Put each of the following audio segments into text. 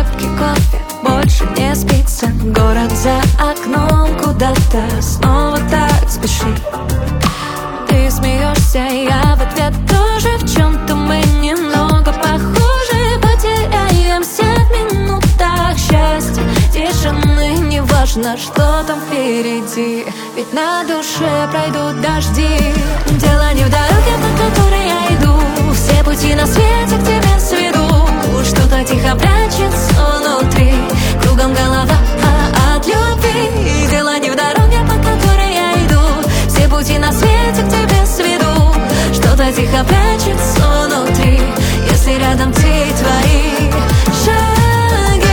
крепкий кофе, больше не спится. Город за окном куда-то снова так спешит. Ты смеешься, я в ответ тоже. В чем-то мы немного похожи. Потеряемся в минутах счастья, тишины. Неважно, что там впереди, ведь на душе пройдут дожди. Дело не в дороге, по которой я иду. Все пути на свете к тебе сведу. Что-то тихо прячется внутри, кругом голова от любви. Дело не в дороге, по которой я иду. Все пути на свете к тебе сведу. Что-то тихо прячется внутри, если рядом ты и твои шаги.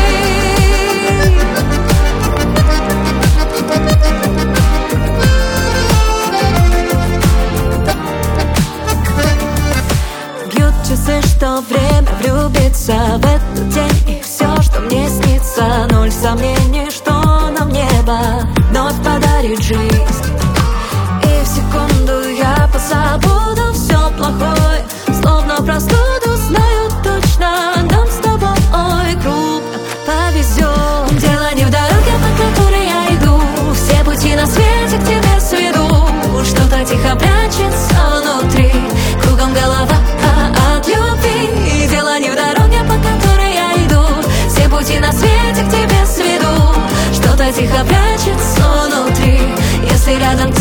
Бьют часы, что время влюбиться в этот день. И все, что мне снится, ноль сомнений, что нам небо вновь подарит жизнь. И в секунду я позабуду все плохое, словно простуду, знаю точно, нам с тобой крупно повезет. Дело не в дороге, по которой я иду. Все пути на свете к тебе сведу. Что-то тихо прячется внутри, кругом голова от любви. Дело не в дороге, по которой я иду. Все пути на свете к тебе сведу. Что-то тихо прячется внутри, если рядом